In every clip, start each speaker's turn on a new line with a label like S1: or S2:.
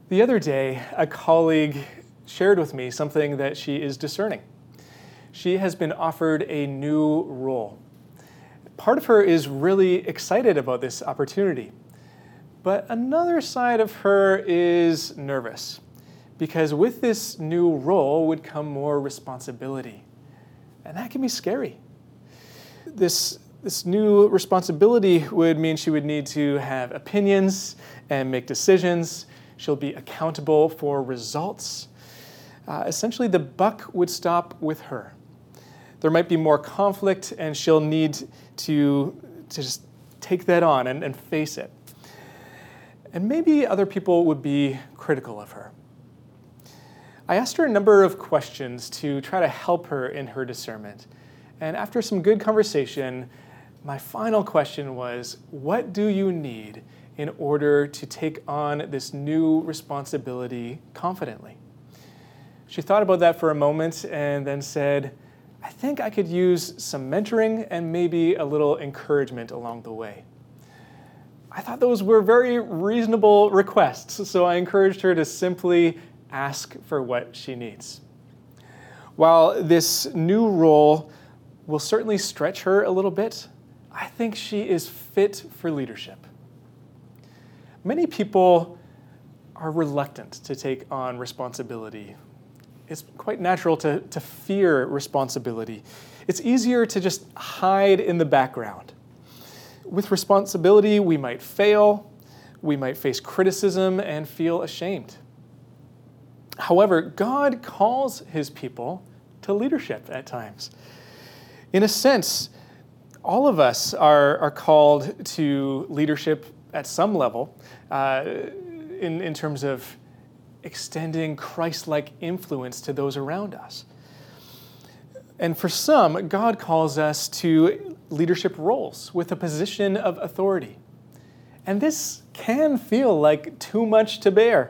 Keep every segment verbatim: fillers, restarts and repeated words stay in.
S1: The other day, a colleague shared with me something that she is discerning. She has been offered a new role. Part of her is really excited about this opportunity, but another side of her is nervous, because with this new role would come more responsibility, and that can be scary. This, this new responsibility would mean she would need to have opinions and make decisions. She'll be accountable for results. Uh, essentially, the buck would stop with her. There might be more conflict, and she'll need to, to just take that on and, and face it. And maybe other people would be critical of her. I asked her a number of questions to try to help her in her discernment. And after some good conversation, my final question was, what do you need in order to take on this new responsibility confidently? She thought about that for a moment and then said, I think I could use some mentoring and maybe a little encouragement along the way. I thought those were very reasonable requests, so I encouraged her to simply ask for what she needs. While this new role will certainly stretch her a little bit, I think she is fit for leadership. Many people are reluctant to take on responsibility. It's quite natural to, to fear responsibility. It's easier to just hide in the background. With responsibility, we might fail, we might face criticism and feel ashamed. However, God calls his people to leadership at times. In a sense, all of us are, are called to leadership at some level, uh, in, in terms of extending Christ-like influence to those around us. And for some, God calls us to leadership roles with a position of authority. And this can feel like too much to bear.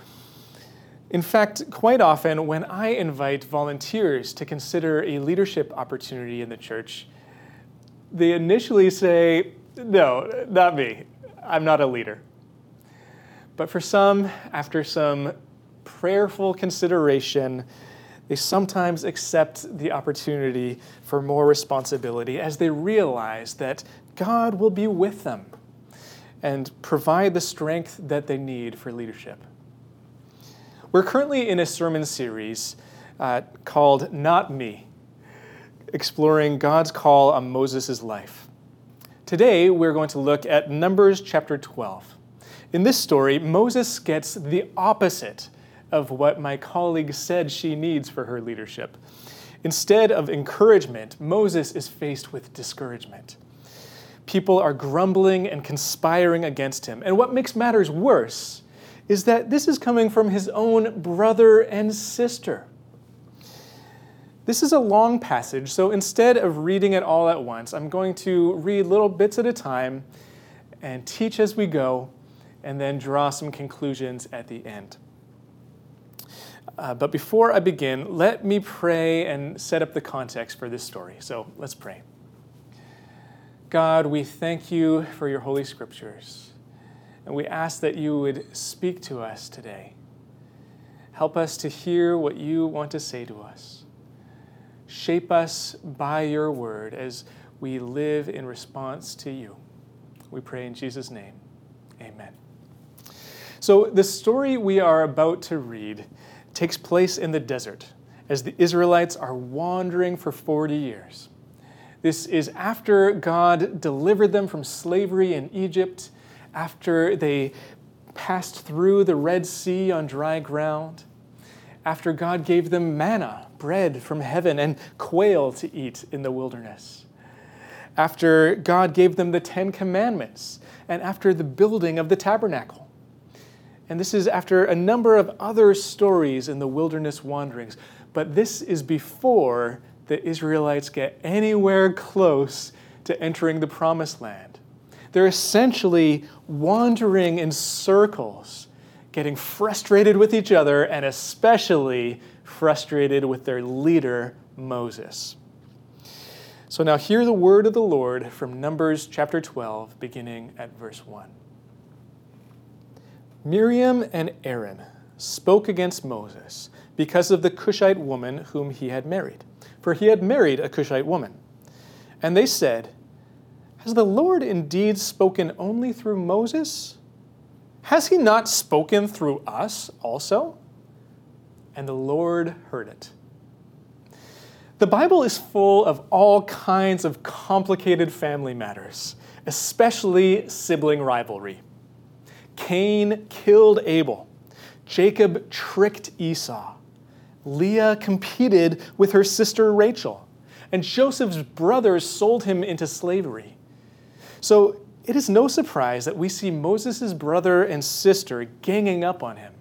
S1: In fact, quite often when I invite volunteers to consider a leadership opportunity in the church, they initially say, no, not me. I'm not a leader. But for some, after some prayerful consideration, they sometimes accept the opportunity for more responsibility as they realize that God will be with them and provide the strength that they need for leadership. We're currently in a sermon series uh, called Not Me, exploring God's call on Moses' life. Today, we're going to look at Numbers chapter twelve. In this story, Moses gets the opposite of what my colleague said she needs for her leadership. Instead of encouragement, Moses is faced with discouragement. People are grumbling and conspiring against him. And what makes matters worse is that this is coming from his own brother and sister. This is a long passage, so instead of reading it all at once, I'm going to read little bits at a time and teach as we go, and then draw some conclusions at the end. Uh, but before I begin, let me pray and set up the context for this story. So let's pray. God, we thank you for your holy scriptures, and we ask that you would speak to us today. Help us to hear what you want to say to us. Shape us by your word as we live in response to you. We pray in Jesus' name. Amen. So the story we are about to read takes place in the desert as the Israelites are wandering for forty years. This is after God delivered them from slavery in Egypt, after they passed through the Red Sea on dry ground, after God gave them manna, bread from heaven, and quail to eat in the wilderness, after God gave them the Ten Commandments, and after the building of the tabernacle. And this is after a number of other stories in the wilderness wanderings. But this is before the Israelites get anywhere close to entering the Promised Land. They're essentially wandering in circles, getting frustrated with each other, and especially frustrated with their leader, Moses. So now hear the word of the Lord from Numbers chapter twelve, beginning at verse one. Miriam and Aaron spoke against Moses because of the Cushite woman whom he had married, for he had married a Cushite woman. And they said, "Has the Lord indeed spoken only through Moses? Has he not spoken through us also?" And the Lord heard it. The Bible is full of all kinds of complicated family matters, especially sibling rivalry. Cain killed Abel. Jacob tricked Esau. Leah competed with her sister Rachel. And Joseph's brothers sold him into slavery. So it is no surprise that we see Moses' brother and sister ganging up on him.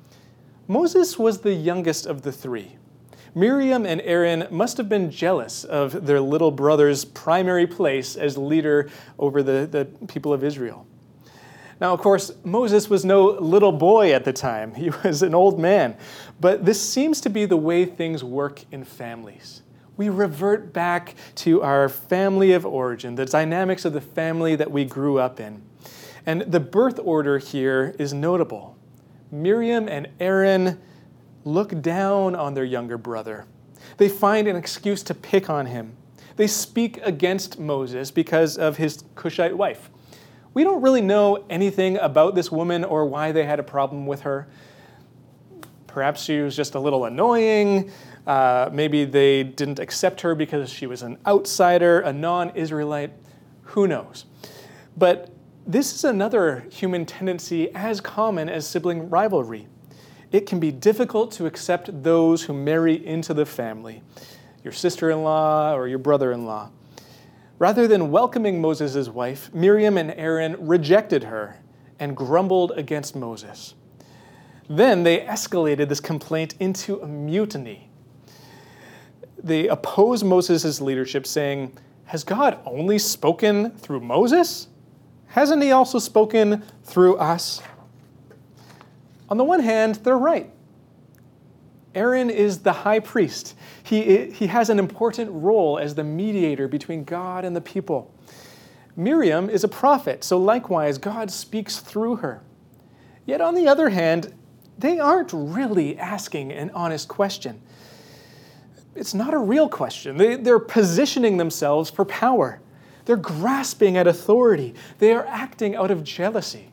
S1: Moses was the youngest of the three. Miriam and Aaron must have been jealous of their little brother's primary place as leader over the, the people of Israel. Now, of course, Moses was no little boy at the time. He was an old man. But this seems to be the way things work in families. We revert back to our family of origin, the dynamics of the family that we grew up in. And the birth order here is notable. Miriam and Aaron look down on their younger brother. They find an excuse to pick on him. They speak against Moses because of his Cushite wife. We don't really know anything about this woman or why they had a problem with her. Perhaps she was just a little annoying. Uh, maybe they didn't accept her because she was an outsider, a non-Israelite. Who knows? But this is another human tendency as common as sibling rivalry. It can be difficult to accept those who marry into the family, your sister-in-law or your brother-in-law. Rather than welcoming Moses' wife, Miriam and Aaron rejected her and grumbled against Moses. Then they escalated this complaint into a mutiny. They opposed Moses' leadership, saying, "Has God only spoken through Moses? Hasn't he also spoken through us?" On the one hand, they're right. Aaron is the high priest. He, he has an important role as the mediator between God and the people. Miriam is a prophet, so likewise, God speaks through her. Yet on the other hand, they aren't really asking an honest question. It's not a real question. They, they're positioning themselves for power. They're grasping at authority. They are acting out of jealousy.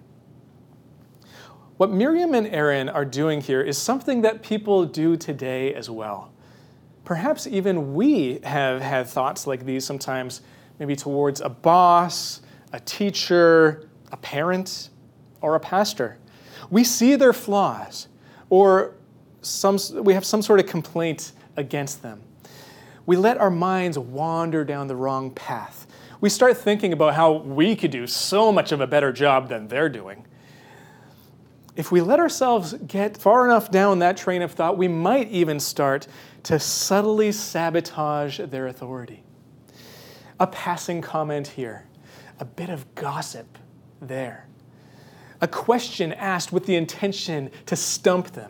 S1: What Miriam and Aaron are doing here is something that people do today as well. Perhaps even we have had thoughts like these sometimes, maybe towards a boss, a teacher, a parent, or a pastor. We see their flaws, or some, we have some sort of complaint against them. We let our minds wander down the wrong path. We start thinking about how we could do so much of a better job than they're doing. If we let ourselves get far enough down that train of thought, we might even start to subtly sabotage their authority. A passing comment here, a bit of gossip there, a question asked with the intention to stump them.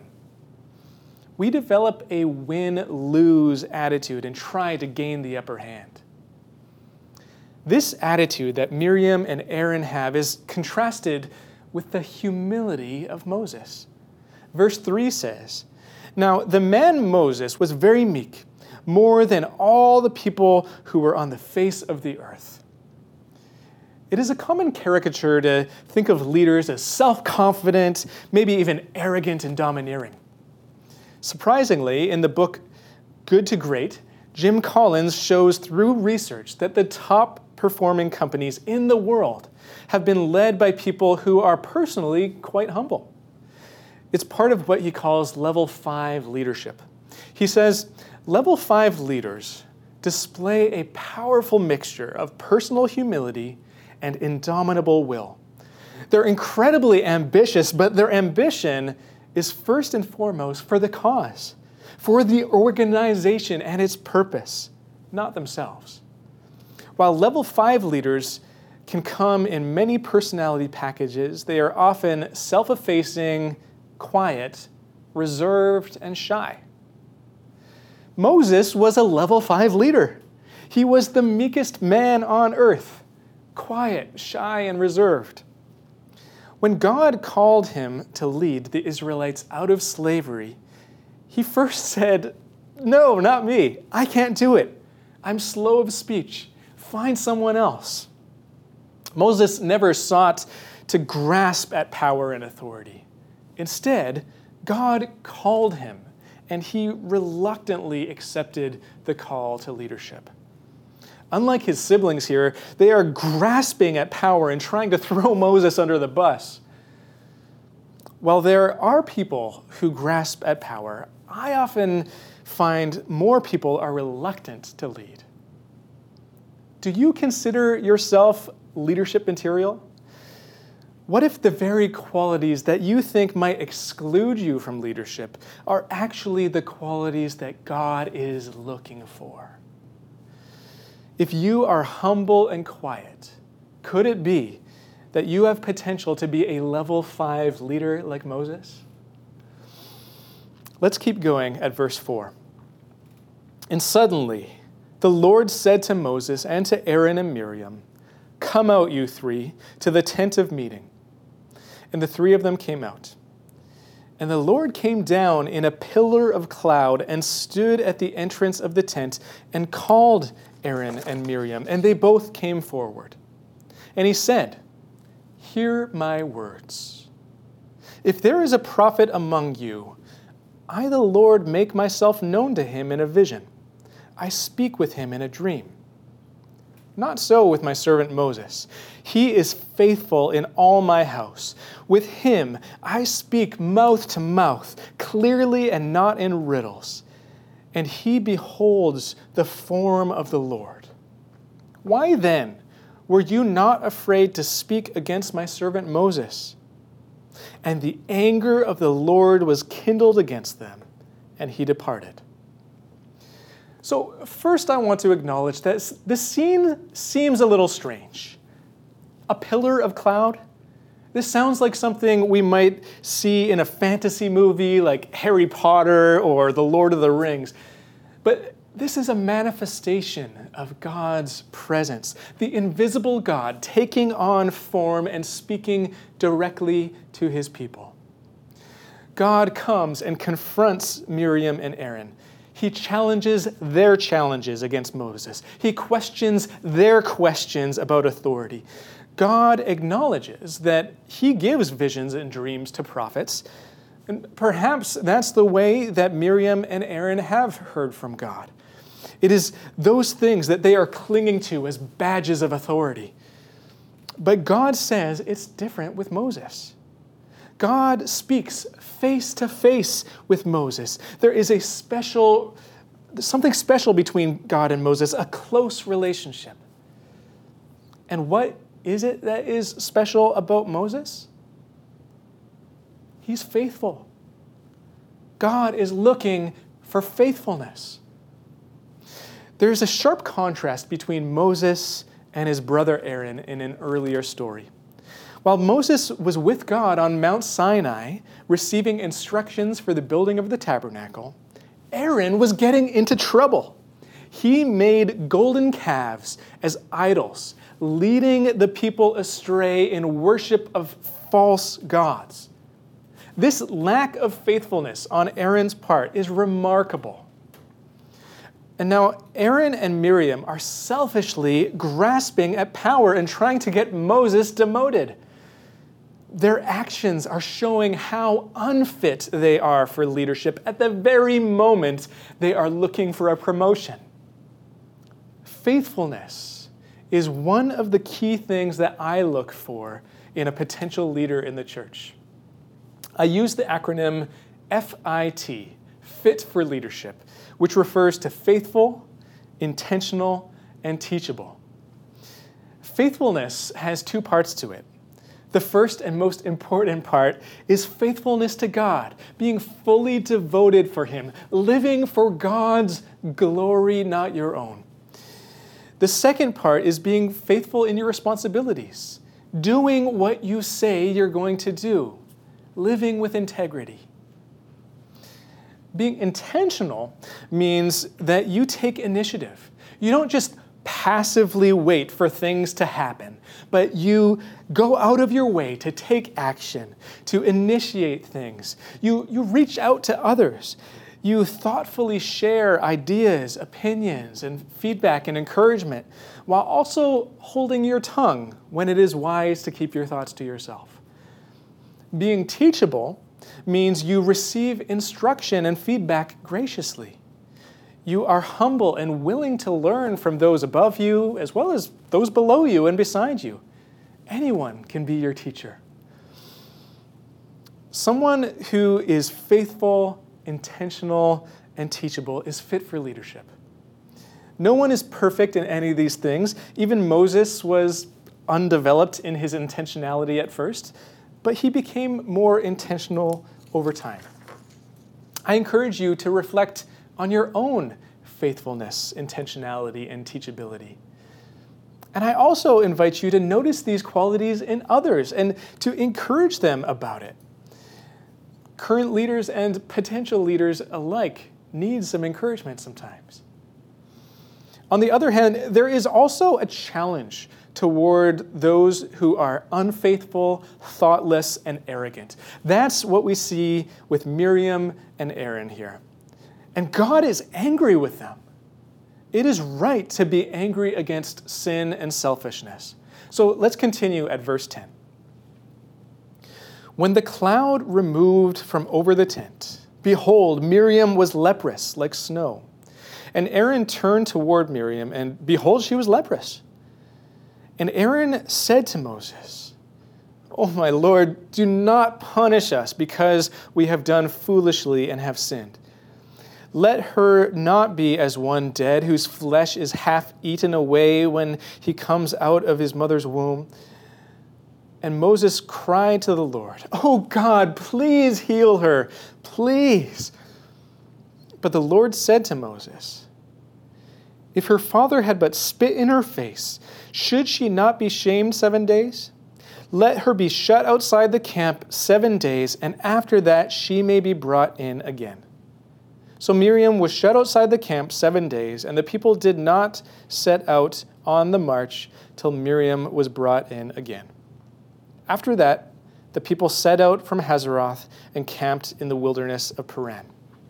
S1: We develop a win-lose attitude and try to gain the upper hand. This attitude that Miriam and Aaron have is contrasted with the humility of Moses. Verse three says, "Now the man Moses was very meek, more than all the people who were on the face of the earth." It is a common caricature to think of leaders as self-confident, maybe even arrogant and domineering. Surprisingly, in the book Good to Great, Jim Collins shows through research that the top performing companies in the world have been led by people who are personally quite humble. It's part of what he calls level five leadership. He says, level five leaders display a powerful mixture of personal humility and indomitable will. They're incredibly ambitious, but their ambition is first and foremost for the cause, for the organization and its purpose, not themselves. While level five leaders can come in many personality packages, they are often self-effacing, quiet, reserved, and shy. Moses was a level five leader. He was the meekest man on earth, quiet, shy, and reserved. When God called him to lead the Israelites out of slavery, he first said, "No, not me. I can't do it. I'm slow of speech. Find someone else." Moses never sought to grasp at power and authority. Instead, God called him, and he reluctantly accepted the call to leadership. Unlike his siblings here, they are grasping at power and trying to throw Moses under the bus. While there are people who grasp at power, I often find more people are reluctant to lead. Do you consider yourself leadership material? What if the very qualities that you think might exclude you from leadership are actually the qualities that God is looking for? If you are humble and quiet, could it be that you have potential to be a level five leader like Moses? Let's keep going at verse four. "And suddenly the Lord said to Moses and to Aaron and Miriam, 'Come out, you three, to the tent of meeting.' And the three of them came out. And the Lord came down in a pillar of cloud and stood at the entrance of the tent and called Aaron and Miriam, and they both came forward. And he said, 'Hear my words. If there is a prophet among you, I, the Lord, make myself known to him in a vision. I speak with him in a dream. Not so with my servant Moses. He is faithful in all my house. With him I speak mouth to mouth, clearly and not in riddles. And he beholds the form of the Lord. Why then were you not afraid to speak against my servant Moses?' And the anger of the Lord was kindled against them, and he departed." So first I want to acknowledge that the scene seems a little strange. A pillar of cloud? This sounds like something we might see in a fantasy movie like Harry Potter or The Lord of the Rings. But this is a manifestation of God's presence, the invisible God taking on form and speaking directly to his people. God comes and confronts Miriam and Aaron. He challenges their challenges against Moses. He questions their questions about authority. God acknowledges that he gives visions and dreams to prophets. And perhaps that's the way that Miriam and Aaron have heard from God. It is those things that they are clinging to as badges of authority. But God says it's different with Moses. God speaks face to face with Moses. There is a special, something special between God and Moses, a close relationship. And what is it that is special about Moses? He's faithful. God is looking for faithfulness. There's a sharp contrast between Moses and his brother Aaron in an earlier story. While Moses was with God on Mount Sinai, receiving instructions for the building of the tabernacle, Aaron was getting into trouble. He made golden calves as idols, leading the people astray in worship of false gods. This lack of faithfulness on Aaron's part is remarkable. And now Aaron and Miriam are selfishly grasping at power and trying to get Moses demoted. Their actions are showing how unfit they are for leadership at the very moment they are looking for a promotion. Faithfulness is one of the key things that I look for in a potential leader in the church. I use the acronym F I T, Fit for Leadership, which refers to faithful, intentional, and teachable. Faithfulness has two parts to it. The first and most important part is faithfulness to God, being fully devoted for him, living for God's glory, not your own. The second part is being faithful in your responsibilities, doing what you say you're going to do, living with integrity. Being intentional means that you take initiative. You don't just passively wait for things to happen, but you go out of your way to take action, to initiate things. You, you reach out to others. You thoughtfully share ideas, opinions, and feedback and encouragement, while also holding your tongue when it is wise to keep your thoughts to yourself. Being teachable means you receive instruction and feedback graciously. You are humble and willing to learn from those above you as well as those below you and beside you. Anyone can be your teacher. Someone who is faithful, intentional, and teachable is fit for leadership. No one is perfect in any of these things. Even Moses was undeveloped in his intentionality at first, but he became more intentional over time. I encourage you to reflect on your own faithfulness, intentionality, and teachability. And I also invite you to notice these qualities in others and to encourage them about it. Current leaders and potential leaders alike need some encouragement sometimes. On the other hand, there is also a challenge toward those who are unfaithful, thoughtless, and arrogant. That's what we see with Miriam and Aaron here. And God is angry with them. It is right to be angry against sin and selfishness. So let's continue at verse ten. When the cloud removed from over the tent, behold, Miriam was leprous like snow. And Aaron turned toward Miriam, and behold, she was leprous. And Aaron said to Moses, "Oh, my Lord, do not punish us because we have done foolishly and have sinned. Let her not be as one dead whose flesh is half eaten away when he comes out of his mother's womb." And Moses cried to the Lord, "Oh God, please heal her, please." But the Lord said to Moses, "If her father had but spit in her face, should she not be shamed seven days? Let her be shut outside the camp seven days, and after that she may be brought in again." So Miriam was shut outside the camp seven days, and the people did not set out on the march till Miriam was brought in again. After that, the people set out from Hazeroth and camped in the wilderness of Paran.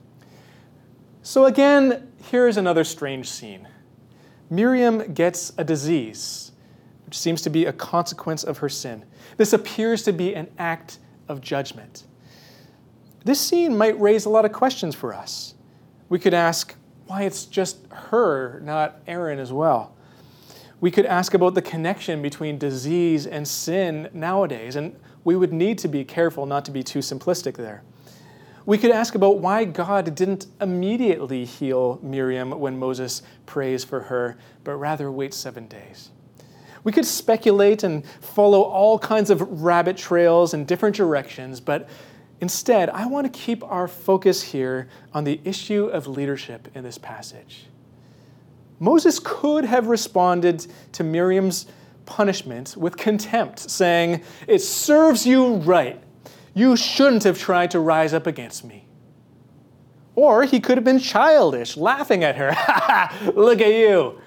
S1: So again, here's another strange scene. Miriam gets a disease, which seems to be a consequence of her sin. This appears to be an act of judgment. This scene might raise a lot of questions for us. We could ask why it's just her, not Aaron as well. We could ask about the connection between disease and sin nowadays, and we would need to be careful not to be too simplistic there. We could ask about why God didn't immediately heal Miriam when Moses prays for her, but rather waits seven days. We could speculate and follow all kinds of rabbit trails in different directions, but instead, I want to keep our focus here on the issue of leadership in this passage. Moses could have responded to Miriam's punishment with contempt, saying, "It serves you right. You shouldn't have tried to rise up against me." Or he could have been childish, laughing at her. "Ha ha, look at you."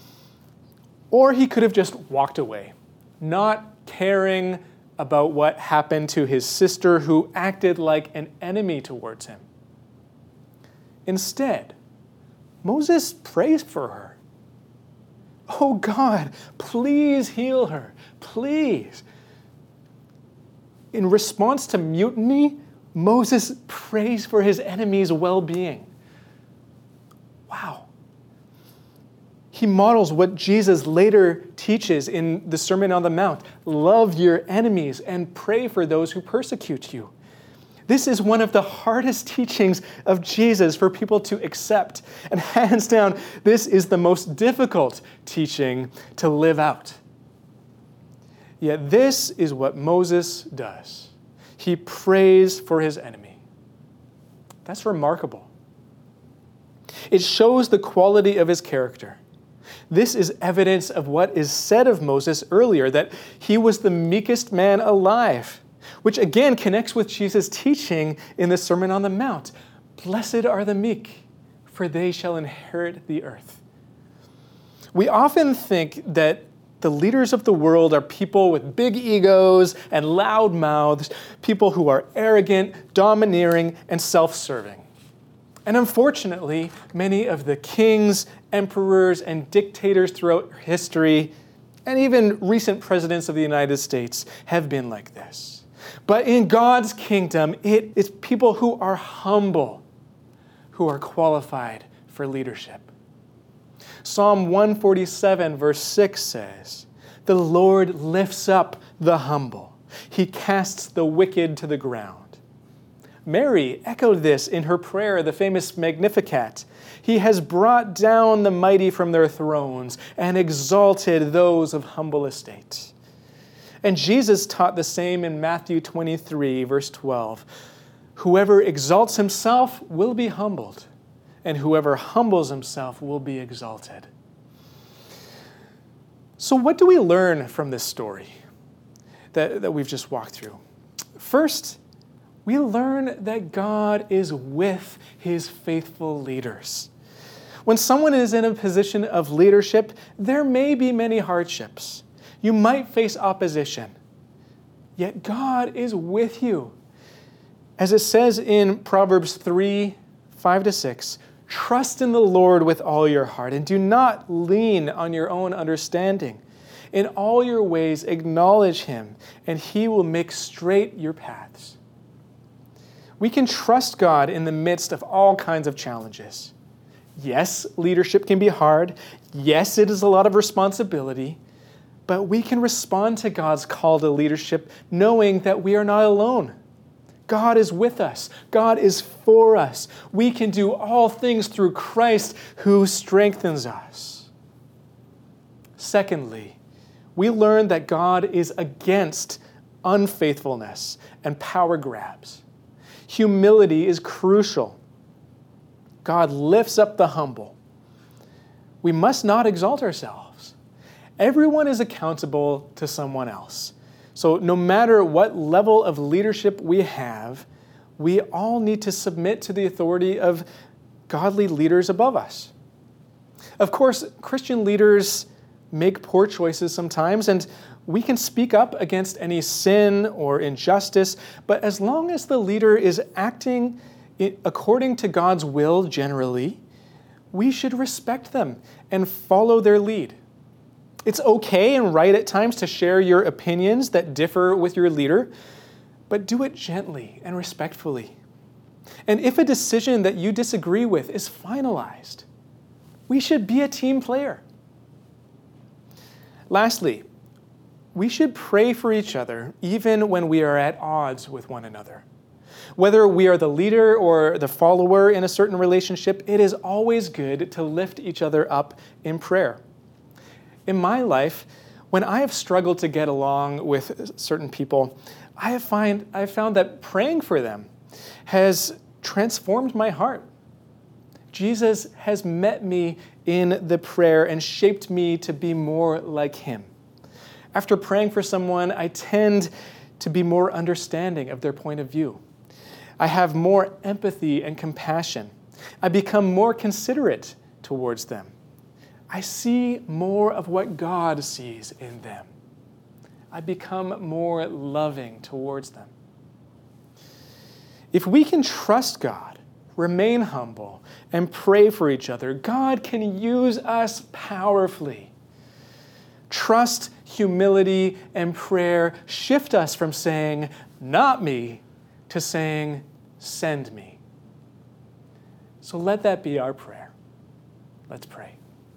S1: Or he could have just walked away, not caring about what happened to his sister who acted like an enemy towards him. Instead, Moses prays for her. "Oh God, please heal her, please." In response to mutiny, Moses prays for his enemy's well-being. Wow. He models what Jesus later teaches in the Sermon on the Mount. Love your enemies and pray for those who persecute you. This is one of the hardest teachings of Jesus for people to accept. And hands down, this is the most difficult teaching to live out. Yet this is what Moses does. He prays for his enemy. That's remarkable. It shows the quality of his character. This is evidence of what is said of Moses earlier, that he was the meekest man alive, which again connects with Jesus' teaching in the Sermon on the Mount. Blessed are the meek, for they shall inherit the earth. We often think that the leaders of the world are people with big egos and loud mouths, people who are arrogant, domineering, and self-serving. And unfortunately, many of the kings, emperors, and dictators throughout history, and even recent presidents of the United States, have been like this. But in God's kingdom, it is people who are humble, who are qualified for leadership. Psalm one forty-seven, verse six says, "The Lord lifts up the humble. He casts the wicked to the ground." Mary echoed this in her prayer, the famous Magnificat. "He has brought down the mighty from their thrones and exalted those of humble estate." And Jesus taught the same in Matthew twenty-three, verse twelve. "Whoever exalts himself will be humbled, and whoever humbles himself will be exalted." So what do we learn from this story that, that we've just walked through? First, we learn that God is with his faithful leaders. When someone is in a position of leadership, there may be many hardships. You might face opposition, yet God is with you. As it says in Proverbs three, five to six, "Trust in the Lord with all your heart, and do not lean on your own understanding. In all your ways acknowledge him, and he will make straight your paths." We can trust God in the midst of all kinds of challenges. Yes, leadership can be hard. Yes, it is a lot of responsibility. But we can respond to God's call to leadership knowing that we are not alone. God is with us. God is for us. We can do all things through Christ who strengthens us. Secondly, we learn that God is against unfaithfulness and power grabs. Humility is crucial. God lifts up the humble. We must not exalt ourselves. Everyone is accountable to someone else. So no matter what level of leadership we have, we all need to submit to the authority of godly leaders above us. Of course, Christian leaders make poor choices sometimes, and we can speak up against any sin or injustice, but as long as the leader is acting according to God's will generally, we should respect them and follow their lead. It's okay and right at times to share your opinions that differ with your leader, but do it gently and respectfully. And if a decision that you disagree with is finalized, we should be a team player. Lastly, we should pray for each other even when we are at odds with one another. Whether we are the leader or the follower in a certain relationship, it is always good to lift each other up in prayer. In my life, when I have struggled to get along with certain people, I have, find, I have found that praying for them has transformed my heart. Jesus has met me in the prayer and shaped me to be more like him. After praying for someone, I tend to be more understanding of their point of view. I have more empathy and compassion. I become more considerate towards them. I see more of what God sees in them. I become more loving towards them. If we can trust God, remain humble, and pray for each other, God can use us powerfully. Trust, humility, and prayer shift us from saying, "Not me," to saying, "Send me." So let that be our prayer. Let's pray.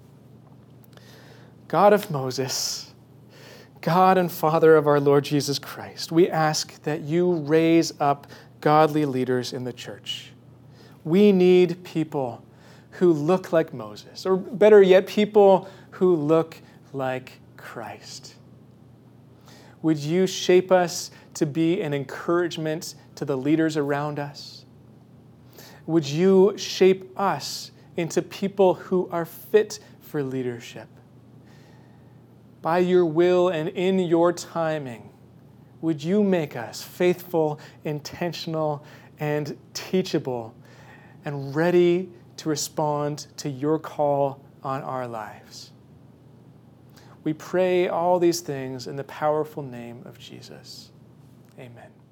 S1: God of Moses, God and Father of our Lord Jesus Christ, we ask that you raise up godly leaders in the church. We need people who look like Moses, or better yet, people who look like Christ. Would you shape us to be an encouragement to the leaders around us? Would you shape us into people who are fit for leadership? By your will and in your timing, would you make us faithful, intentional, and teachable, and ready to respond to your call on our lives? We pray all these things in the powerful name of Jesus. Amen.